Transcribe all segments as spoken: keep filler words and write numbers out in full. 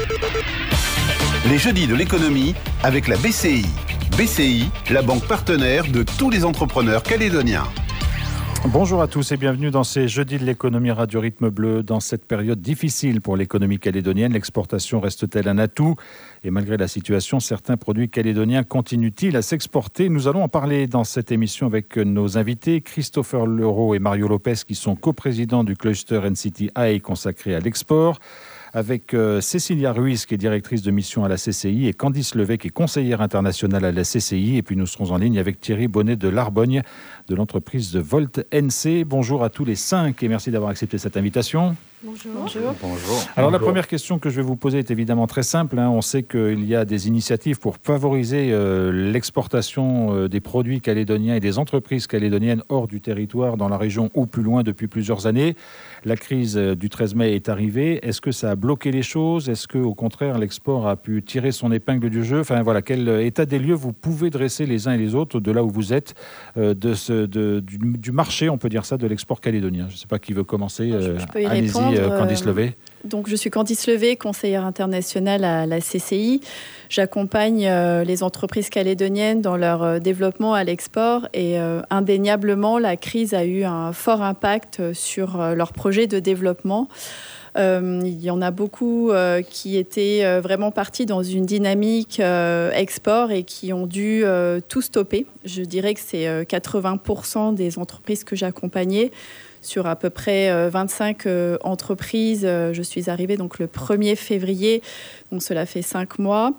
Les jeudis de l'économie avec la B C I. B C I, la banque partenaire de tous les entrepreneurs calédoniens. Bonjour à tous et bienvenue dans ces jeudis de l'économie Radio Rythme Bleu. Dans cette période difficile pour l'économie calédonienne, l'exportation reste-t-elle un atout ? Et malgré la situation, certains produits calédoniens continuent-ils à s'exporter ? Nous allons en parler dans cette émission avec nos invités, Christopher Leroux et Mario Lopez, qui sont coprésidents du cluster N C T I consacré à l'export. Avec euh, Cécilia Ruiz, qui est directrice de mission à la C C I, et Candice Levet, qui est conseillère internationale à la C C I. Et puis nous serons en ligne avec Thierry Bonnet de l'Arbogne, de l'entreprise de Volt N C. Bonjour à tous les cinq et merci d'avoir accepté cette invitation. Bonjour. Bonjour. Bonjour. Alors Bonjour. La première question que je vais vous poser est évidemment très simple. Hein. On sait qu'il y a des initiatives pour favoriser euh, l'exportation euh, des produits calédoniens et des entreprises calédoniennes hors du territoire, dans la région ou plus loin depuis plusieurs années. La crise euh, du treize mai est arrivée. Est-ce que ça a bloqué les choses ? Est-ce qu'au contraire, l'export a pu tirer son épingle du jeu ? Enfin voilà, quel état des lieux vous pouvez dresser les uns et les autres de là où vous êtes, euh, de ce, de, du, du marché, on peut dire ça, de l'export calédonien ? Je ne sais pas qui veut commencer. Euh, je, je peux y Allez-y, répondre. euh, Candice Levet. Donc, je suis Candice Levet, conseillère internationale à la C C I. J'accompagne euh, les entreprises calédoniennes dans leur euh, développement à l'export et euh, indéniablement, la crise a eu un fort impact sur euh, leurs projets de développement. Euh, il y en a beaucoup euh, qui étaient euh, vraiment partis dans une dynamique euh, export et qui ont dû euh, tout stopper. Je dirais que c'est euh, quatre-vingts pour cent des entreprises que j'ai accompagnées. Sur à peu près euh, vingt-cinq euh, entreprises, euh, je suis arrivée donc le premier février, donc cela fait cinq mois.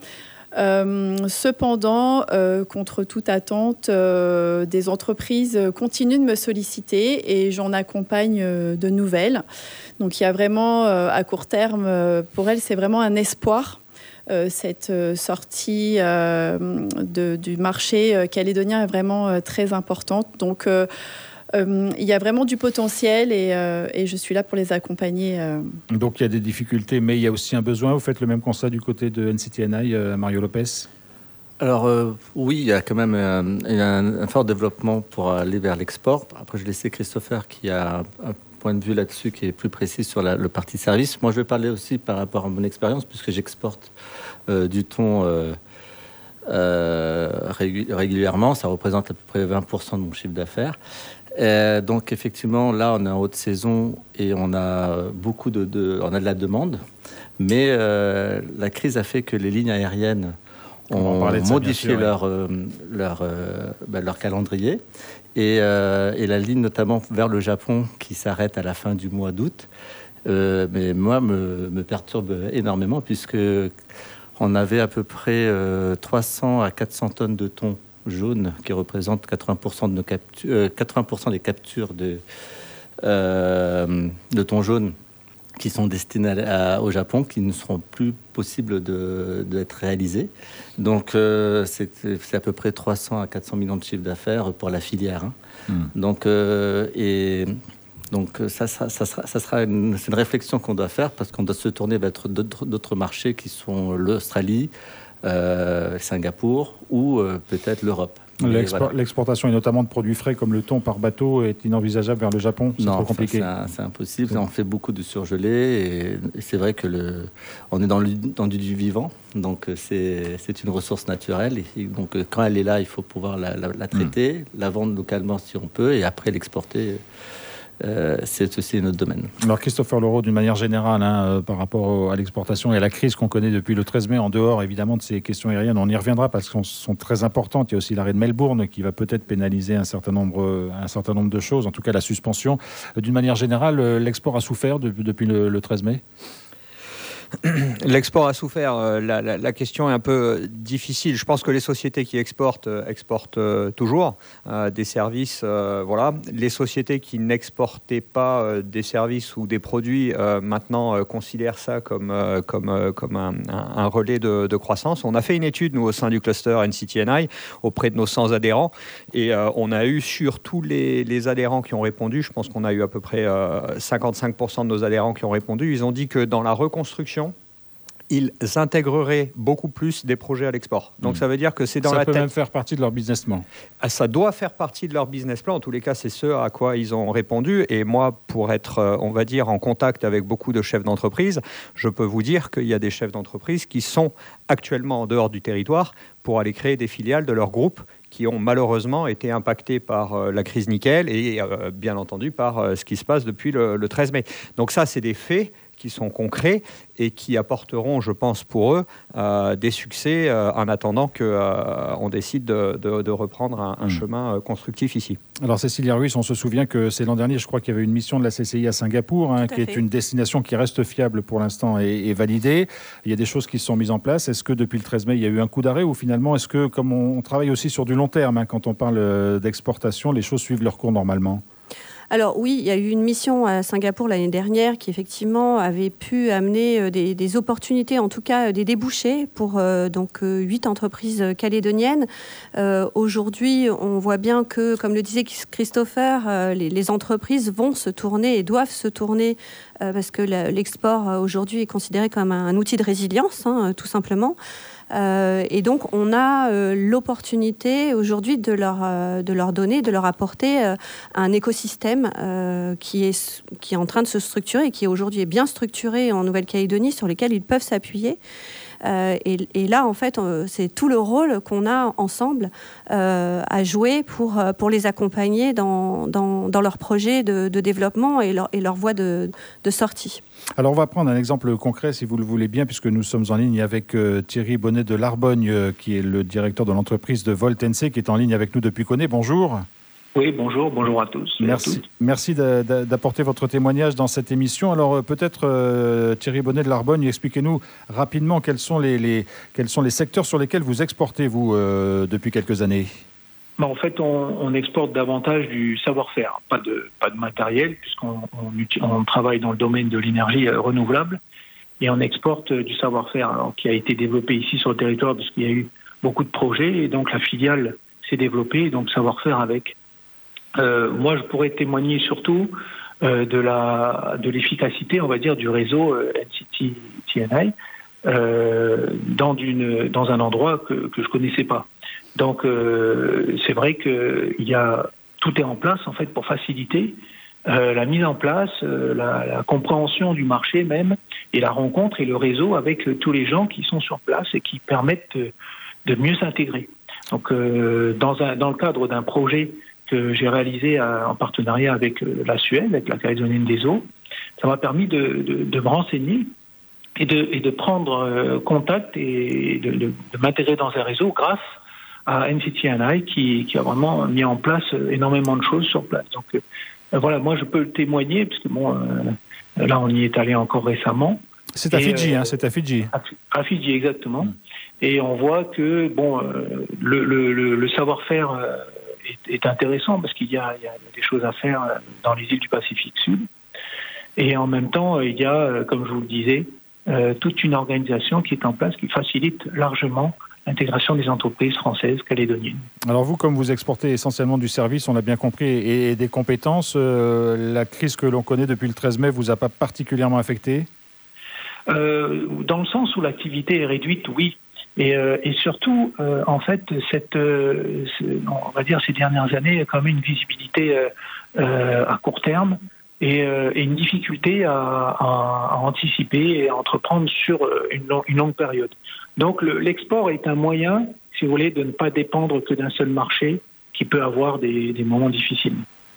Euh, cependant, euh, contre toute attente, euh, des entreprises continuent de me solliciter et j'en accompagne euh, de nouvelles. Donc il y a vraiment, euh, à court terme, euh, pour elles, c'est vraiment un espoir. Euh, cette euh, sortie euh, de, du marché euh, calédonien est vraiment euh, très importante. Donc euh, Euh, il y a vraiment du potentiel et, euh, et je suis là pour les accompagner. Euh. Donc il y a des difficultés, mais il y a aussi un besoin. Vous faites le même constat du côté de N C T I, euh, Mario Lopez ? Alors euh, oui, il y a quand même euh, un, un fort développement pour aller vers l'export. Après, je vais laisser Christopher qui a un point de vue là-dessus qui est plus précis sur la, le parti service. Moi, je vais parler aussi par rapport à mon expérience puisque j'exporte euh, du thon euh, euh, régu- régulièrement. Ça représente à peu près vingt pour cent de mon chiffre d'affaires. Euh, donc effectivement, là, on est en haute saison et on a beaucoup de, de, on a de la demande. Mais euh, la crise a fait que les lignes aériennes ont modifié sûr, leur, oui. euh, leur, euh, bah, leur calendrier. Et, euh, et la ligne notamment vers le Japon qui s'arrête à la fin du mois d'août, euh, mais moi, me, me perturbe énormément puisque on avait à peu près euh, trois cents à quatre cents tonnes de thon jaune qui représente quatre-vingts pour cent de nos captures, euh, quatre-vingts pour cent des captures de, euh, de thon jaune qui sont destinées à, à, au Japon, qui ne seront plus possibles de, d'être réalisées. Donc euh, c'est, c'est à peu près trois cents à quatre cents millions de chiffre d'affaires pour la filière. Hein. Mmh. Donc, euh, et, donc ça, ça, ça sera, ça sera une, c'est une réflexion qu'on doit faire parce qu'on doit se tourner vers d'autres, d'autres marchés qui sont l'Australie, Euh, Singapour ou euh, peut-être l'Europe. L'export, voilà. L'exportation et notamment de produits frais comme le thon par bateau est inenvisageable vers le Japon. C'est non, trop compliqué. Ça, c'est, c'est impossible. Ouais. On fait beaucoup de surgelés et, et c'est vrai que le, on est dans, le, dans du, du vivant, donc c'est, c'est une ressource naturelle. Et donc quand elle est là, il faut pouvoir la, la, la traiter, mmh. la vendre localement si on peut, et après l'exporter. Euh, c'est aussi notre domaine. Alors Christopher Leroux, d'une manière générale, hein, euh, par rapport au, à l'exportation et à la crise qu'on connaît depuis le treize mai, en dehors évidemment de ces questions aériennes, on y reviendra parce qu'elles sont très importantes. Il y a aussi l'arrêt de Melbourne qui va peut-être pénaliser un certain nombre, un certain nombre de choses, en tout cas la suspension. Euh, d'une manière générale, euh, l'export a souffert de, depuis le, le treize mai ? L'export a souffert. La, la, la question est un peu difficile. Je pense que les sociétés qui exportent, exportent euh, toujours euh, des services. Euh, voilà. Les sociétés qui n'exportaient pas euh, des services ou des produits, euh, maintenant euh, considèrent ça comme, euh, comme, euh, comme un, un, un relais de, de croissance. On a fait une étude, nous, au sein du cluster N C T I, auprès de nos cent adhérents. Et euh, on a eu sur tous les, les adhérents qui ont répondu, je pense qu'on a eu à peu près euh, cinquante-cinq pour cent de nos adhérents qui ont répondu, ils ont dit que dans la reconstruction, ils intégreraient beaucoup plus des projets à l'export. Donc mmh. ça veut dire que c'est dans ça la tête... tête... Ça peut même faire partie de leur business plan. Ça doit faire partie de leur business plan. En tous les cas, c'est ce à quoi ils ont répondu. Et moi, pour être, on va dire, en contact avec beaucoup de chefs d'entreprise, je peux vous dire qu'il y a des chefs d'entreprise qui sont actuellement en dehors du territoire pour aller créer des filiales de leur groupe qui ont malheureusement été impactés par euh, la crise nickel et euh, bien entendu par euh, ce qui se passe depuis le, le treize mai. Donc ça, c'est des faits qui sont concrets et qui apporteront, je pense, pour eux, euh, des succès euh, en attendant qu'on euh, décide de, de, de reprendre un, un mmh. chemin euh, constructif ici. Alors, Cécilia Ruiz, on se souvient que c'est l'an dernier, je crois qu'il y avait une mission de la C C I à Singapour, hein, qui fait. est une destination qui reste fiable pour l'instant et, et validée. Il y a des choses qui se sont mises en place. Est-ce que depuis le treize mai, il y a eu un coup d'arrêt ou finalement, est-ce que, comme on, on travaille aussi sur du long terme, hein, quand on parle d'exportation, les choses suivent leur cours normalement ? Alors oui, il y a eu une mission à Singapour l'année dernière qui effectivement avait pu amener des, des opportunités, en tout cas des débouchés pour euh, donc huit entreprises calédoniennes. Euh, aujourd'hui, on voit bien que, comme le disait Christopher, euh, les, les entreprises vont se tourner et doivent se tourner euh, parce que la, l'export euh, aujourd'hui est considéré comme un, un outil de résilience, hein, tout simplement. Euh, et donc, on a euh, l'opportunité aujourd'hui de leur, euh, de leur donner, de leur apporter euh, un écosystème euh, qui, est, qui est en train de se structurer et qui aujourd'hui est bien structuré en Nouvelle-Calédonie, sur lequel ils peuvent s'appuyer. Euh, et, et là, en fait, euh, c'est tout le rôle qu'on a ensemble euh, à jouer pour, pour les accompagner dans, dans, dans leur projet de, de développement et leur, et leur voie de, de sortie. Alors, on va prendre un exemple concret, si vous le voulez bien, puisque nous sommes en ligne avec euh, Thierry Bonnet de l'Arbogne, euh, qui est le directeur de l'entreprise de Volt N C, qui est en ligne avec nous depuis Coné. Bonjour. Oui, bonjour, bonjour à tous. Merci, merci d'apporter votre témoignage dans cette émission. Alors peut-être euh, Thierry Bonnet de l'Arbogne, expliquez-nous rapidement quels sont les, les, quels sont les secteurs sur lesquels vous exportez, vous, euh, depuis quelques années. Ben, en fait, on, on exporte davantage du savoir-faire, pas de, pas de matériel, puisqu'on on, on travaille dans le domaine de l'énergie euh, renouvelable, et on exporte euh, du savoir-faire alors, qui a été développé ici sur le territoire, parce qu'il y a eu beaucoup de projets, et donc la filiale s'est développée, et donc savoir-faire avec. Euh, moi, je pourrais témoigner surtout euh, de la de l'efficacité, on va dire, du réseau euh, N C T T N I euh, dans d'une dans un endroit que que je connaissais pas. Donc, euh, c'est vrai que il y a tout est en place en fait pour faciliter euh, la mise en place, euh, la, la compréhension du marché même et la rencontre et le réseau avec euh, tous les gens qui sont sur place et qui permettent de, de mieux s'intégrer. Donc, euh, dans un dans le cadre d'un projet que j'ai réalisé à, en partenariat avec euh, la Suède, avec la Calédonienne des Eaux, ça m'a permis de, de, de me renseigner et de, et de prendre euh, contact et de, de, de m'intégrer dans un réseau grâce à N C T N I qui, qui a vraiment mis en place énormément de choses sur place. Donc euh, voilà, moi je peux le témoigner, puisque bon, euh, là on y est allé encore récemment. C'est à Fidji, euh, hein, c'est à Fidji. À, à Fidji, exactement. Mmh. Et on voit que bon, euh, le, le, le, le savoir-faire euh, est, est intéressant, parce qu'il y a, il y a des choses à faire dans les îles du Pacifique Sud. Et en même temps, il y a, comme je vous le disais, euh, toute une organisation qui est en place, qui facilite largement l'intégration des entreprises françaises calédoniennes. Alors vous, comme vous exportez essentiellement du service, on l'a bien compris, et, et des compétences, euh, la crise que l'on connaît depuis le treize mai vous a pas particulièrement affecté ? euh, Dans le sens où l'activité est réduite, oui. Et, euh, et surtout, euh, en fait, cette, euh, on va dire ces dernières années, il y a quand même une visibilité euh, euh, à court terme et, euh, et une difficulté à, à, à anticiper et à entreprendre sur une, long, une longue période. Donc le, l'export est un moyen, si vous voulez, de ne pas dépendre que d'un seul marché qui peut avoir des, des moments difficiles.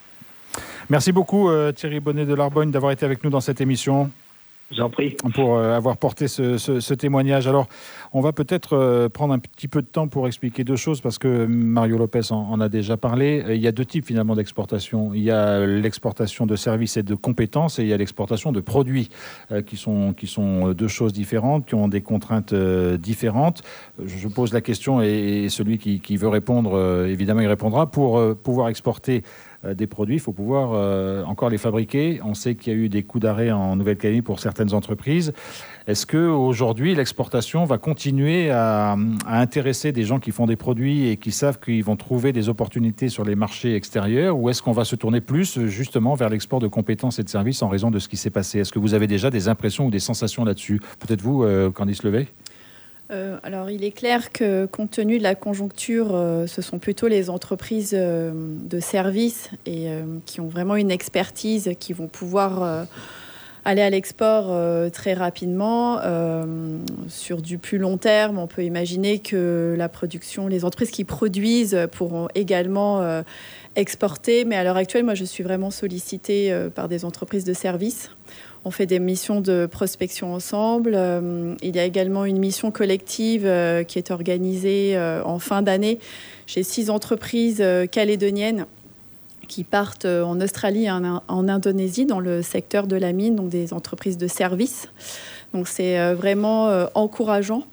Merci beaucoup euh, Thierry Bonnet de l'Arbogne d'avoir été avec nous dans cette émission. Je vous en prie. Pour euh, avoir porté ce, ce, ce témoignage. Alors, on va peut-être euh, prendre un petit peu de temps pour expliquer deux choses, parce que Mario Lopez en, en a déjà parlé. Il y a deux types finalement d'exportation. Il y a l'exportation de services et de compétences, et il y a l'exportation de produits, euh, qui sont, qui sont deux choses différentes, qui ont des contraintes euh, différentes. Je pose la question, et, et celui qui, qui veut répondre, euh, évidemment, il répondra. Pour euh, pouvoir exporter euh, des produits, il faut pouvoir euh, encore les fabriquer. On sait qu'il y a eu des coups d'arrêt en Nouvelle-Calédonie pour certaines entreprises. Est-ce qu'aujourd'hui, l'exportation va continuer à, à intéresser des gens qui font des produits et qui savent qu'ils vont trouver des opportunités sur les marchés extérieurs, ou est-ce qu'on va se tourner plus justement vers l'export de compétences et de services en raison de ce qui s'est passé? Est-ce que vous avez déjà des impressions ou des sensations là-dessus? Peut-être vous, euh, Candice Levet? Euh, alors, il est clair que, compte tenu de la conjoncture, euh, ce sont plutôt les entreprises euh, de services et euh, qui ont vraiment une expertise, qui vont pouvoir euh, aller à l'export euh, très rapidement. Euh, sur du plus long terme, on peut imaginer que la production, les entreprises qui produisent pourront également euh, exporter. Mais à l'heure actuelle, moi, je suis vraiment sollicitée euh, par des entreprises de services. On fait des missions de prospection ensemble. Euh, il y a également une mission collective euh, qui est organisée euh, en fin d'année chez six entreprises euh, calédoniennes qui partent euh, en Australie et en, en Indonésie dans le secteur de la mine, donc des entreprises de services. Donc c'est euh, vraiment euh, encourageant.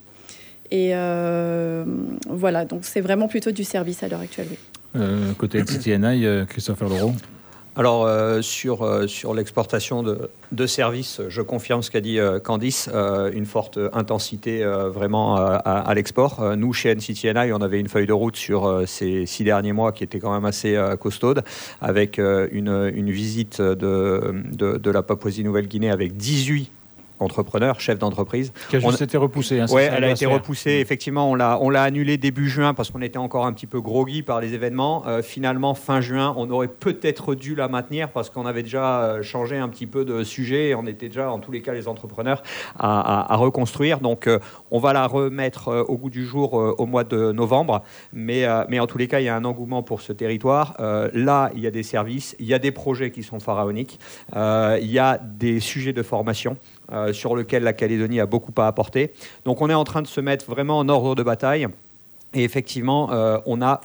Et euh, voilà, donc c'est vraiment plutôt du service à l'heure actuelle. Oui. Euh, côté N C T N I, euh, Christopher Leroux. Alors, euh, sur, euh, sur l'exportation de, de services, je confirme ce qu'a dit euh, Candice, euh, une forte intensité euh, vraiment à, à, à l'export. Euh, nous, chez N C T N I, on avait une feuille de route sur euh, ces six derniers mois qui était quand même assez euh, costaude, avec euh, une, une visite de, de, de la Papouasie-Nouvelle-Guinée avec dix-huit entrepreneur, chef d'entreprise. Qui a juste on... été repoussée. Hein, oui, elle a été repoussée. Mmh. Effectivement, on l'a, on l'a annulée début juin parce qu'on était encore un petit peu groggy par les événements. Euh, finalement, fin juin, on aurait peut-être dû la maintenir parce qu'on avait déjà changé un petit peu de sujet et on était déjà, en tous les cas, les entrepreneurs à, à, à reconstruire. Donc, euh, on va la remettre euh, au goût du jour euh, au mois de novembre. Mais, euh, mais en tous les cas, il y a un engouement pour ce territoire. Euh, là, il y a des services, il y a des projets qui sont pharaoniques. Euh, il y a des sujets de formation. Euh, sur lequel la Calédonie a beaucoup à apporter. Donc on est en train de se mettre vraiment en ordre de bataille et effectivement euh, on a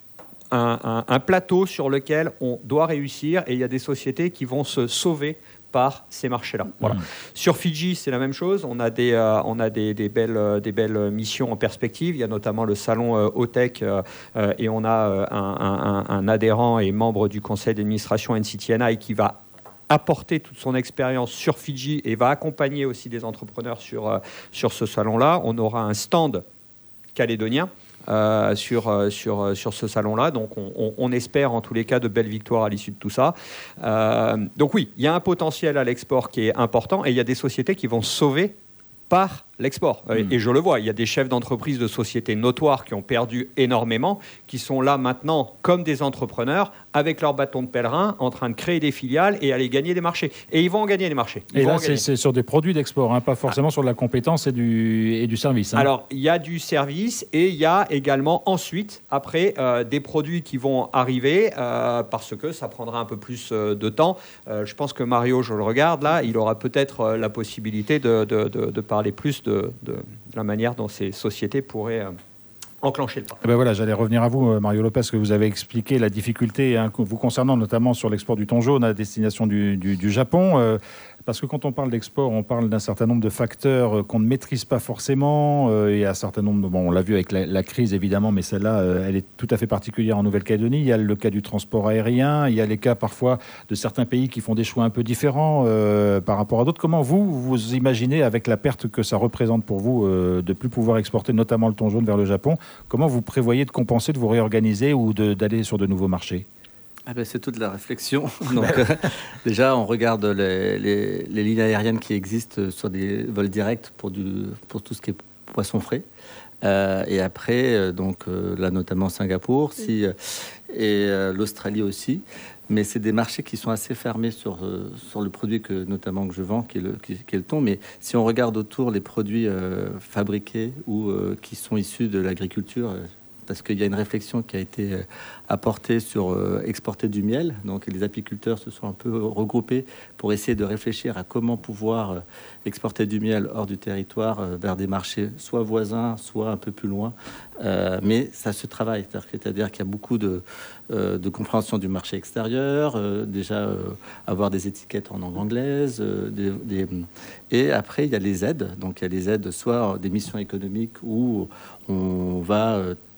un, un, un plateau sur lequel on doit réussir et il y a des sociétés qui vont se sauver par ces marchés-là. Voilà. Mmh. Sur Fidji, c'est la même chose. On a des, euh, on a des, des, belles, euh, des belles missions en perspective. Il y a notamment le salon euh, O-Tech euh, euh, et on a euh, un, un, un adhérent et membre du conseil d'administration N C T N I qui va apporter toute son expérience sur Fidji et va accompagner aussi des entrepreneurs sur, euh, sur ce salon-là. On aura un stand calédonien euh, sur, euh, sur, euh, sur ce salon-là. Donc, on, on, on espère en tous les cas de belles victoires à l'issue de tout ça. Euh, donc oui, il y a un potentiel à l'export qui est important et il y a des sociétés qui vont sauver par l'export. Mmh. Et je le vois, il y a des chefs d'entreprise de sociétés notoires qui ont perdu énormément, qui sont là maintenant comme des entrepreneurs, avec leur bâton de pèlerin, en train de créer des filiales et aller gagner des marchés. Et ils vont en gagner des marchés. Ils et là, c'est, c'est sur des produits d'export, hein, pas forcément ah. sur de la compétence et du, et du service. Hein. Alors, il y a du service et il y a également ensuite, après, euh, des produits qui vont arriver euh, parce que ça prendra un peu plus euh, de temps. Euh, je pense que Mario, je le regarde là, il aura peut-être euh, la possibilité de, de, de, de parler plus de De, de la manière dont ces sociétés pourraient euh, enclencher le pas. Eh ben voilà, j'allais revenir à vous, Mario Lopez, que vous avez expliqué la difficulté hein, vous concernant notamment sur l'export du thon jaune à destination du, du, du Japon. Euh, Parce que quand on parle d'export, on parle d'un certain nombre de facteurs qu'on ne maîtrise pas forcément. Euh, et un certain nombre, bon, on l'a vu avec la, la crise évidemment, mais celle-là, euh, elle est tout à fait particulière en Nouvelle-Calédonie. Il y a le cas du transport aérien, il y a les cas parfois de certains pays qui font des choix un peu différents euh, par rapport à d'autres. Comment vous, vous imaginez, avec la perte que ça représente pour vous, euh, de plus pouvoir exporter notamment le thon jaune vers le Japon, comment vous prévoyez de compenser, de vous réorganiser ou de, d'aller sur de nouveaux marchés ? Ah ben c'est toute la réflexion. Donc, euh, déjà, on regarde les, les, les lignes aériennes qui existent sur des vols directs pour, du, pour tout ce qui est poisson frais. Euh, et après, euh, donc, euh, là, notamment Singapour si, euh, et euh, l'Australie aussi. Mais c'est des marchés qui sont assez fermés sur, euh, sur le produit que, notamment que je vends, qui est, le, qui, qui est le thon. Mais si on regarde autour les produits euh, fabriqués ou euh, qui sont issus de l'agriculture, euh, parce qu'il y a une réflexion qui a été apportée sur euh, exporter du miel. Donc les apiculteurs se sont un peu regroupés pour essayer de réfléchir à comment pouvoir euh, exporter du miel hors du territoire euh, vers des marchés soit voisins, soit un peu plus loin. Euh, mais ça se travaille, c'est-à-dire, c'est-à-dire qu'il y a beaucoup de, euh, de compréhension du marché extérieur, euh, déjà euh, avoir des étiquettes en langue anglaise, euh, des, des... et après il y a les aides. Donc il y a les aides, soit des missions économiques où on va euh,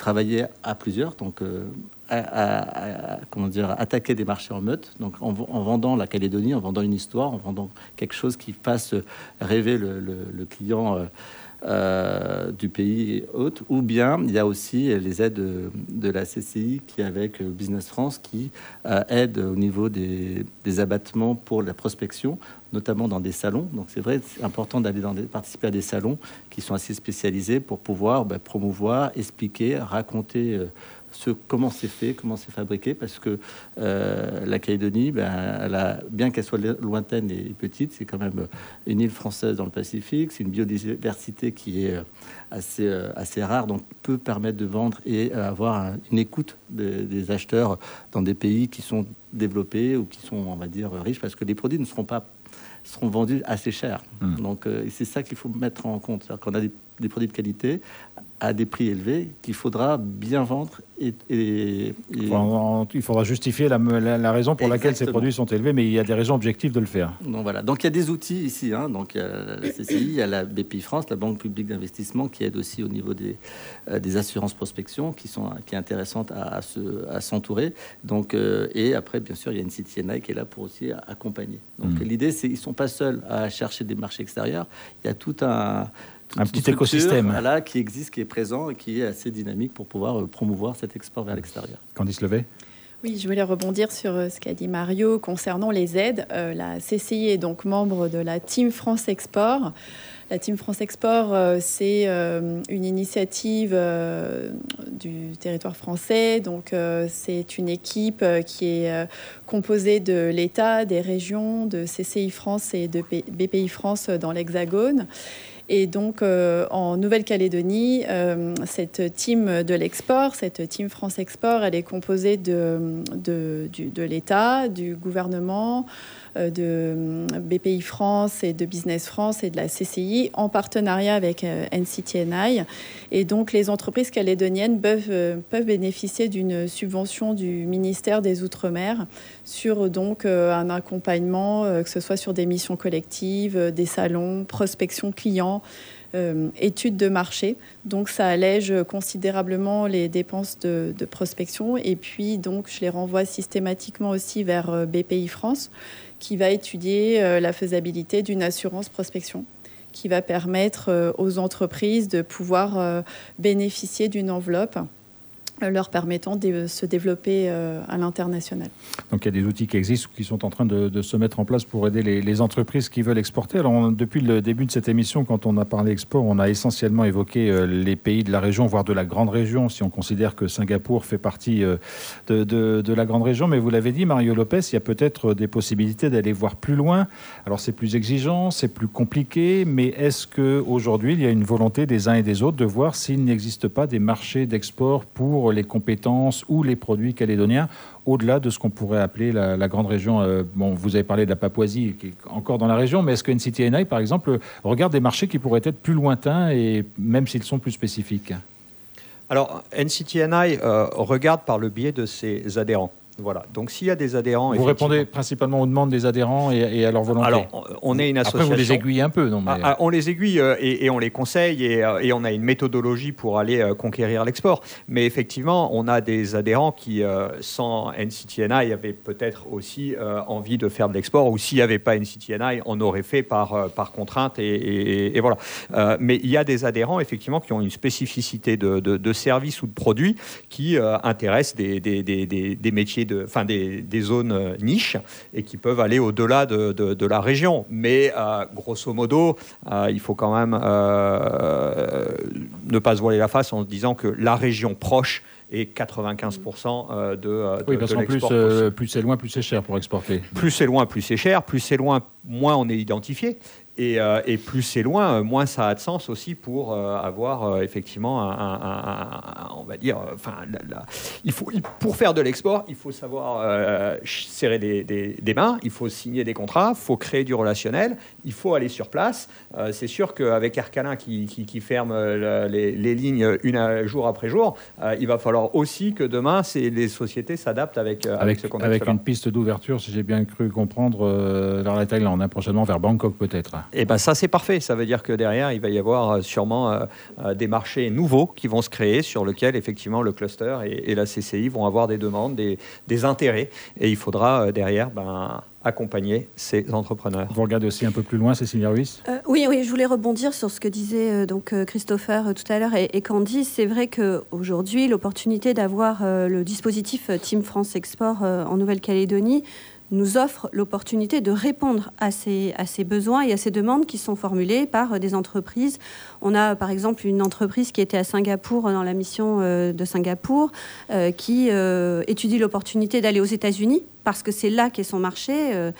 travailler à plusieurs, donc euh, à, à, à, comment dire, attaquer des marchés en meute, donc en, en vendant la Calédonie, en vendant une histoire, en vendant quelque chose qui fasse rêver le, le, le client euh, euh, du pays hôte, ou bien il y a aussi les aides de, de la C C I qui, avec Business France, qui euh, aide au niveau des, des abattements pour la prospection, notamment dans des salons. Donc c'est vrai, c'est important d'aller dans des, participer à des salons qui sont assez spécialisés pour pouvoir bah, promouvoir, expliquer, raconter euh, ce, comment c'est fait, comment c'est fabriqué, parce que euh, la Calédonie, ben, elle a, bien qu'elle soit lointaine et petite, c'est quand même une île française dans le Pacifique, c'est une biodiversité qui est assez, assez rare, donc peut permettre de vendre et avoir un, une écoute de, des acheteurs dans des pays qui sont développés ou qui sont, on va dire, riches, parce que les produits ne seront pas seront vendus assez cher. Mmh. Donc euh, c'est ça qu'il faut mettre en compte. C'est-à-dire qu'on a des, des produits de qualité à des prix élevés qu'il faudra bien vendre. Et, et, et... Il faudra justifier la, la, la raison pour Exactement. laquelle ces produits sont élevés, mais il y a des raisons objectives de le faire. Donc voilà. Donc il y a des outils ici. Hein. Donc il y a la C C I, il y a la B P I France, la Banque publique d'investissement, qui aide aussi au niveau des, euh, des assurances prospection, qui sont qui est intéressante à, à, se, à s'entourer. Donc euh, et après bien sûr il y a une C T N I qui est là pour aussi accompagner. Donc mmh. l'idée c'est ils sont pas seuls à chercher des marchés extérieurs. Il y a tout un un petit écosystème voilà, qui existe, qui est présent et qui est assez dynamique pour pouvoir promouvoir cet export vers l'extérieur. Candice Levet. Oui, je voulais rebondir sur ce qu'a dit Mario concernant les aides. Euh, la C C I est donc membre de la Team France Export. La Team France Export, euh, c'est euh, une initiative euh, du territoire français. Donc, euh, c'est une équipe euh, qui est euh, composée de l'État, des régions, de C C I France et de B P I France dans l'Hexagone. Et donc, euh, en Nouvelle-Calédonie, euh, cette team de l'export, cette team France Export, elle est composée de, de, du, de l'État, du gouvernement, euh, de B P I France et de Business France et de la C C I, en partenariat avec euh, N C T N I. Et donc, les entreprises calédoniennes peuvent, euh, peuvent bénéficier d'une subvention du ministère des Outre-mer sur donc, euh, un accompagnement, euh, que ce soit sur des missions collectives, euh, des salons, prospection client, Euh, études de marché. Donc, ça allège considérablement les dépenses de, de prospection. Et puis, donc, je les renvoie systématiquement aussi vers B P I France, qui va étudier euh, la faisabilité d'une assurance prospection, qui va permettre euh, aux entreprises de pouvoir euh, bénéficier d'une enveloppe leur permettant de se développer à l'international. Donc il y a des outils qui existent ou qui sont en train de, de se mettre en place pour aider les, les entreprises qui veulent exporter. Alors on, depuis le début de cette émission, quand on a parlé export, on a essentiellement évoqué euh, les pays de la région, voire de la grande région, si on considère que Singapour fait partie euh, de, de, de la grande région. Mais vous l'avez dit, Mario Lopez, il y a peut-être des possibilités d'aller voir plus loin. Alors c'est plus exigeant, c'est plus compliqué, mais est-ce qu'aujourd'hui, il y a une volonté des uns et des autres de voir s'il n'existe pas des marchés d'export pour les compétences ou les produits calédoniens au-delà de ce qu'on pourrait appeler la, la grande région. Euh, bon, vous avez parlé de la Papouasie, qui est encore dans la région, mais est-ce que N C T N I, par exemple, regarde des marchés qui pourraient être plus lointains, et même s'ils sont plus spécifiques? Alors, N C T N I euh, regarde par le biais de ses adhérents. Voilà. Donc, s'il y a des adhérents... Vous répondez principalement aux demandes des adhérents et, et à leur volonté. Alors, on est une association... Après, vous les aiguillez un peu, non mais... ah, On les aiguille euh, et, et on les conseille et, euh, et on a une méthodologie pour aller euh, conquérir l'export. Mais effectivement, on a des adhérents qui, euh, sans N C T N I, avaient peut-être aussi euh, envie de faire de l'export, ou s'il n'y avait pas N C T N I, on aurait fait par, euh, par contrainte et, et, et voilà. Euh, mais il y a des adhérents, effectivement, qui ont une spécificité de, de, de services ou de produits qui euh, intéressent des, des, des, des, des métiers De, enfin des, des zones euh, niches et qui peuvent aller au-delà de, de, de la région. Mais euh, grosso modo, euh, il faut quand même euh, ne pas se voiler la face en se disant que la région proche est quatre-vingt-quinze pour cent de, de, oui, parce de qu'en l'export. Plus, euh, plus c'est loin, plus c'est cher pour exporter. Plus c'est loin, plus c'est cher. Plus c'est loin, moins on est identifié. Et, euh, et plus c'est loin, moins ça a de sens aussi pour euh, avoir euh, effectivement un, un, un, un, on va dire, enfin, la, la, il faut, il, pour faire de l'export, il faut savoir euh, serrer des, des, des mains, il faut signer des contrats, il faut créer du relationnel, il faut aller sur place. Euh, c'est sûr qu'avec Air Calin qui, qui, qui ferme euh, les, les lignes une à, jour après jour, euh, il va falloir aussi que demain, c'est, les sociétés s'adaptent avec, euh, avec, avec ce contexte-là. Avec une piste d'ouverture, si j'ai bien cru comprendre, euh, vers la Thaïlande, hein, prochainement vers Bangkok peut-être. Voilà. Et ben ça, c'est parfait. Ça veut dire que derrière, il va y avoir sûrement euh, des marchés nouveaux qui vont se créer sur lesquels, effectivement, le cluster et, et la C C I vont avoir des demandes, des, des intérêts. Et il faudra, euh, derrière, ben, accompagner ces entrepreneurs. Vous regardez aussi un peu plus loin, Cécilia Ruiz ? euh, Oui, oui, je voulais rebondir sur ce que disait euh, donc, euh, Christopher euh, tout à l'heure et, et Candice. C'est vrai qu'aujourd'hui, l'opportunité d'avoir euh, le dispositif Team France Export euh, en Nouvelle-Calédonie nous offre l'opportunité de répondre à ces, à ces besoins et à ces demandes qui sont formulées par des entreprises. On a par exemple une entreprise qui était à Singapour dans la mission de Singapour euh, qui euh, étudie l'opportunité d'aller aux États-Unis parce que c'est là qu'est son marché, euh,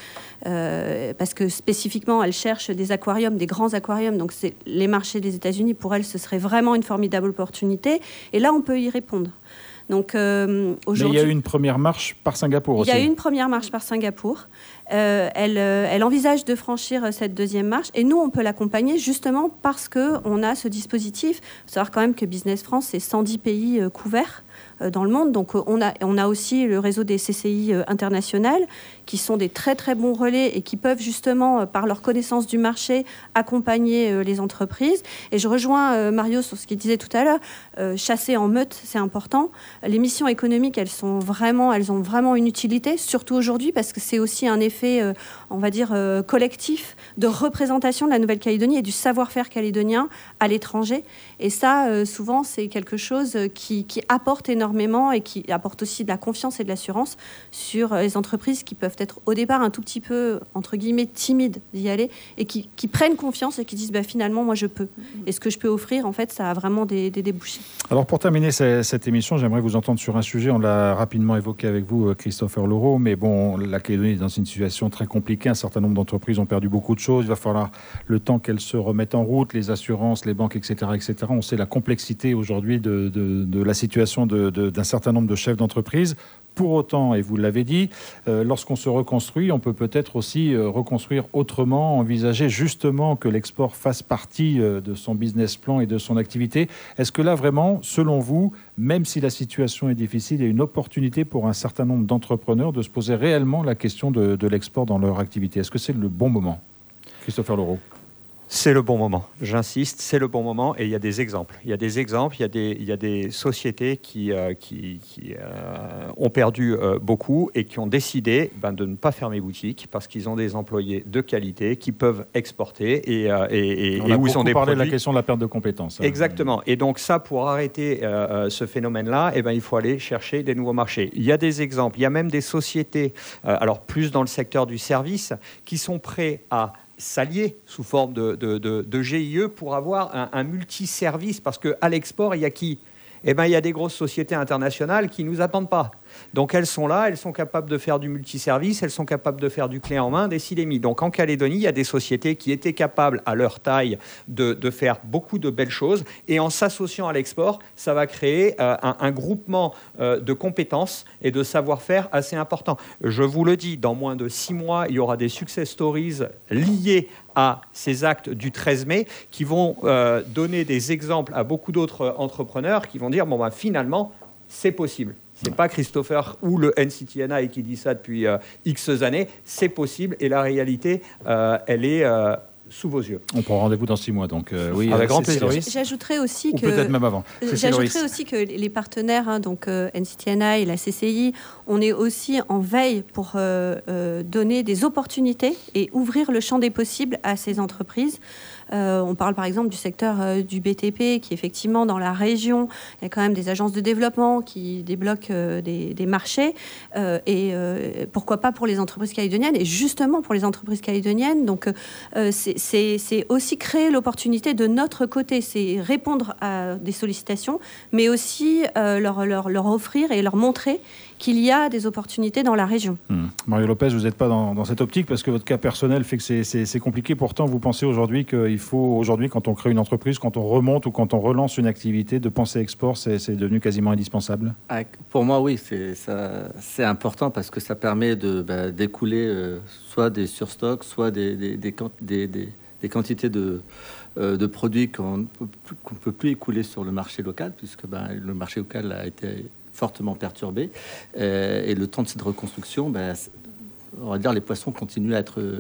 euh, parce que spécifiquement elle cherche des aquariums, des grands aquariums, donc c'est les marchés des États-Unis, pour elle ce serait vraiment une formidable opportunité et là on peut y répondre. Donc, euh, aujourd'hui, mais il y a eu une première marche par Singapour aussi. Il y a eu une première marche par Singapour. Euh, elle, euh, elle envisage de franchir cette deuxième marche. Et nous, on peut l'accompagner justement parce qu'on a ce dispositif. Il faut savoir quand même que Business France, c'est cent dix pays euh, couverts euh, dans le monde. Donc, on a, on a aussi le réseau des C C I euh, internationales qui sont des très, très bons relais et qui peuvent justement, euh, par leur connaissance du marché, accompagner euh, les entreprises. Et je rejoins euh, Mario sur ce qu'il disait tout à l'heure. Euh, chasser en meute, c'est important. Les missions économiques, elles, sont vraiment, elles ont vraiment une utilité, surtout aujourd'hui, parce que c'est aussi un effet fait, euh, on va dire, euh, collectif de représentation de la Nouvelle-Calédonie et du savoir-faire calédonien à l'étranger. Et ça, euh, souvent, c'est quelque chose qui, qui apporte énormément et qui apporte aussi de la confiance et de l'assurance sur les entreprises qui peuvent être au départ un tout petit peu, entre guillemets, timides d'y aller et qui, qui prennent confiance et qui disent bah, finalement, moi, je peux. Et ce que je peux offrir, en fait, ça a vraiment des, des débouchés. Alors, pour terminer cette émission, j'aimerais vous entendre sur un sujet. On l'a rapidement évoqué avec vous, Christopher Laureau, mais bon, la Calédonie est dans une situation très compliquée. Un certain nombre d'entreprises ont perdu beaucoup de choses. Il va falloir le temps qu'elles se remettent en route, les assurances, les banques, et cetera, et cetera. On sait la complexité aujourd'hui de, de, de la situation de, de, d'un certain nombre de chefs d'entreprise. Pour autant, et vous l'avez dit, euh, lorsqu'on se reconstruit, on peut peut-être aussi euh, reconstruire autrement, envisager justement que l'export fasse partie euh, de son business plan et de son activité. Est-ce que là, vraiment, selon vous, même si la situation est difficile, il y a une opportunité pour un certain nombre d'entrepreneurs de se poser réellement la question de, de l'export dans leur activité ? Est-ce que c'est le bon moment ? Christopher Laureau. C'est le bon moment, j'insiste, c'est le bon moment et il y a des exemples. Il y a des exemples, il y a des, il y a des sociétés qui, euh, qui, qui euh, ont perdu euh, beaucoup et qui ont décidé ben, de ne pas fermer boutique parce qu'ils ont des employés de qualité qui peuvent exporter et, euh, et, et, On et a où ils ont des parlé produits. de la question de la perte de compétences. Hein. Exactement. Et donc ça, pour arrêter euh, ce phénomène-là, eh ben, il faut aller chercher des nouveaux marchés. Il y a des exemples, il y a même des sociétés, euh, alors plus dans le secteur du service, qui sont prêts à s'allier sous forme de, de, de, de G I E pour avoir un, un multiservice, parce qu'à l'export, il y a qui ? Eh bien, il y a des grosses sociétés internationales qui ne nous attendent pas. Donc, elles sont là, elles sont capables de faire du multiservice, elles sont capables de faire du clé en main, des silémies. Donc, en Calédonie, il y a des sociétés qui étaient capables, à leur taille, de, de faire beaucoup de belles choses. Et en s'associant à l'export, ça va créer euh, un, un groupement euh, de compétences et de savoir-faire assez important. Je vous le dis, dans moins de six mois, il y aura des success stories liés à ces actes du treize mai qui vont euh, donner des exemples à beaucoup d'autres entrepreneurs qui vont dire, bon, ben, finalement, c'est possible. Ce n'est pas Christopher ou le N C T N I qui dit ça depuis euh, X années. C'est possible et la réalité, euh, elle est euh, sous vos yeux. On prend rendez-vous dans six mois, donc euh, oui, avec grand plaisir. J'ajouterai aussi ou que peut-être même avant. J'ajouterai aussi que les partenaires, hein, donc euh, N C T N I et la C C I, on est aussi en veille pour euh, euh, donner des opportunités et ouvrir le champ des possibles à ces entreprises. Euh, on parle par exemple du secteur euh, du B T P qui effectivement dans la région, il y a quand même des agences de développement qui débloquent euh, des, des marchés euh, et euh, pourquoi pas pour les entreprises calédoniennes et justement pour les entreprises calédoniennes. Donc euh, c'est, c'est, c'est aussi créer l'opportunité de notre côté, c'est répondre à des sollicitations, mais aussi euh, leur, leur, leur offrir et leur montrer qu'il y a des opportunités dans la région. Mmh. Mario Lopez, vous n'êtes pas dans, dans cette optique parce que votre cas personnel fait que c'est, c'est, c'est compliqué. Pourtant, vous pensez aujourd'hui qu'il faut, aujourd'hui, quand on crée une entreprise, quand on remonte ou quand on relance une activité, de penser export, c'est, c'est devenu quasiment indispensable ? Pour moi, oui, c'est, ça, c'est important parce que ça permet de, bah, d'écouler euh, soit des surstocks, soit des, des, des, des, des, des quantités de, euh, de produits qu'on ne peut plus écouler sur le marché local puisque bah, le marché local a été fortement perturbé euh, et le temps de cette reconstruction, ben, on va dire les poissons continuent à être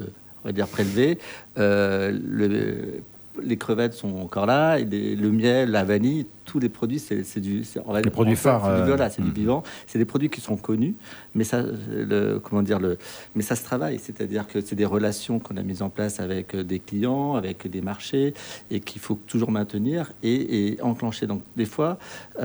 on va dire, prélevés. Euh, le, les crevettes sont encore là, et les, le miel, la vanille, tous les produits, c'est, c'est du... C'est, on va les dire, produits phares. C'est, du, voilà, c'est euh... du vivant. C'est des produits qui sont connus, mais ça, le, comment dire, le, mais ça se travaille. C'est-à-dire que c'est des relations qu'on a mises en place avec des clients, avec des marchés, et qu'il faut toujours maintenir et, et enclencher. Donc, des fois,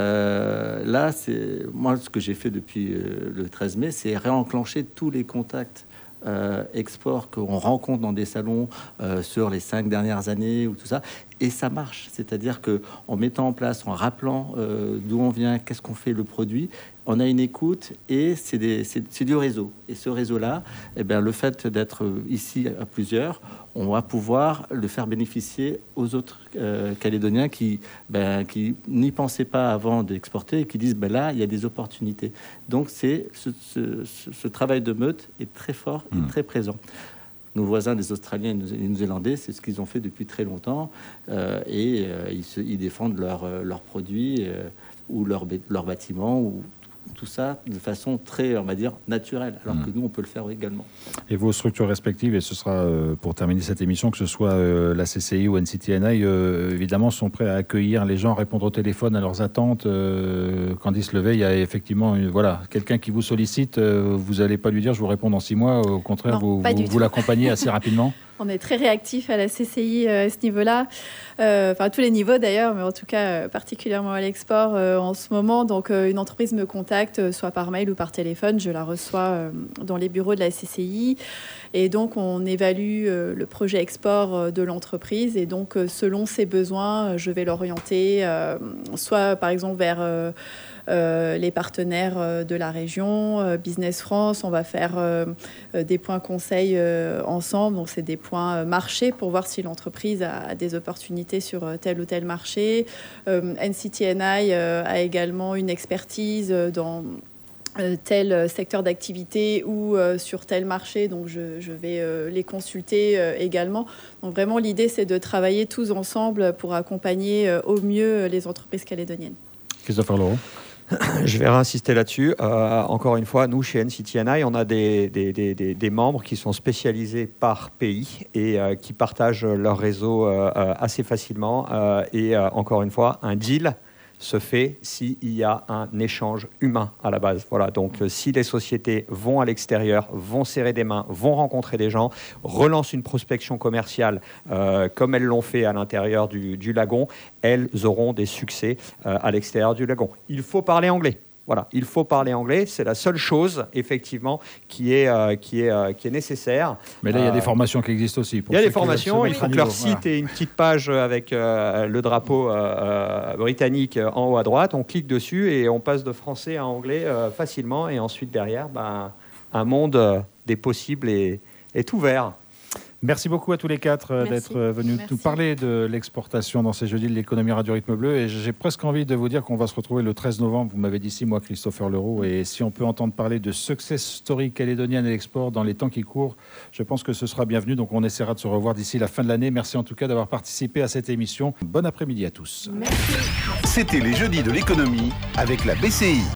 euh, là, c'est... Moi, ce que j'ai fait depuis euh, le treize mai, c'est réenclencher tous les contacts Euh, export qu'on rencontre dans des salons euh, sur les cinq dernières années ou tout ça, et ça marche. C'est-à-dire que en mettant en place, en rappelant euh, d'où on vient, qu'est-ce qu'on fait, le produit, on a une écoute et c'est, des, c'est, c'est du réseau. Et ce réseau-là, eh bien, le fait d'être ici à plusieurs, on va pouvoir le faire bénéficier aux autres euh, Calédoniens qui, ben, qui n'y pensaient pas avant d'exporter et qui disent ben là, il y a des opportunités. Donc, c'est ce, ce, ce, ce travail de meute est très fort et mmh. très présent. Nos voisins, les Australiens et les Néo-Zélandais, c'est ce qu'ils ont fait depuis très longtemps euh, et euh, ils, se, ils défendent leurs leur produits euh, ou leurs leur bâtiments ou tout ça de façon très, on va dire, naturelle, alors mmh. que nous, on peut le faire également. Et vos structures respectives, et ce sera euh, pour terminer cette émission, que ce soit euh, la C C I ou N C T N I, euh, évidemment, sont prêts à accueillir les gens, à répondre au téléphone à leurs attentes. Euh, Candice Levet, il y a effectivement une, voilà, quelqu'un qui vous sollicite, euh, vous n'allez pas lui dire « je vous réponds dans six mois », au contraire, non, vous, vous, vous l'accompagnez assez rapidement. On est très réactifs à la C C I euh, à ce niveau-là, euh, enfin à tous les niveaux d'ailleurs, mais en tout cas euh, particulièrement à l'export euh, en ce moment. Donc euh, une entreprise me contacte, euh, soit par mail ou par téléphone, je la reçois euh, dans les bureaux de la C C I. Et donc on évalue euh, le projet export euh, de l'entreprise. Et donc euh, selon ses besoins, euh, je vais l'orienter, euh, soit par exemple vers... Euh, Euh, les partenaires euh, de la région, euh, Business France, on va faire euh, euh, des points conseils euh, ensemble. Donc, c'est des points euh, marché pour voir si l'entreprise a, a des opportunités sur euh, tel ou tel marché. Euh, N C T N I euh, a également une expertise euh, dans euh, tel secteur d'activité ou euh, sur tel marché. Donc, je, je vais euh, les consulter euh, également. Donc, vraiment, l'idée, c'est de travailler tous ensemble pour accompagner euh, au mieux les entreprises calédoniennes. Christopher Leroux. Je vais réinsister là-dessus. Euh, encore une fois, nous, chez N C T N I, on a des, des, des, des, des membres qui sont spécialisés par pays et euh, qui partagent leur réseau euh, assez facilement. Euh, et euh, encore une fois, un deal se fait s'il y a un échange humain à la base. Voilà, donc euh, si les sociétés vont à l'extérieur, vont serrer des mains, vont rencontrer des gens, relancent une prospection commerciale euh, comme elles l'ont fait à l'intérieur du, du lagon, elles auront des succès euh, à l'extérieur du lagon. Il faut parler anglais. Voilà, il faut parler anglais, c'est la seule chose, effectivement, qui est, euh, qui est, euh, qui est nécessaire. Mais là, il y a des formations qui existent aussi. Il y a des formations, il faut que leur site ait une petite page avec euh, le drapeau euh, britannique en haut à droite, on clique dessus et on passe de français à anglais euh, facilement, et ensuite, derrière, ben, un monde des possibles est, est ouvert. Merci beaucoup à tous les quatre Merci. d'être venus Merci. nous parler de l'exportation dans ces jeudis de l'économie Radio Rythme Bleu. Et j'ai presque envie de vous dire qu'on va se retrouver le treize novembre. Vous m'avez dit si, moi, Christopher Leroux. Et si on peut entendre parler de success story calédonienne et l'export dans les temps qui courent, je pense que ce sera bienvenu. Donc on essaiera de se revoir d'ici la fin de l'année. Merci en tout cas d'avoir participé à cette émission. Bon après-midi à tous. Merci. C'était les jeudis de l'économie avec la B C I.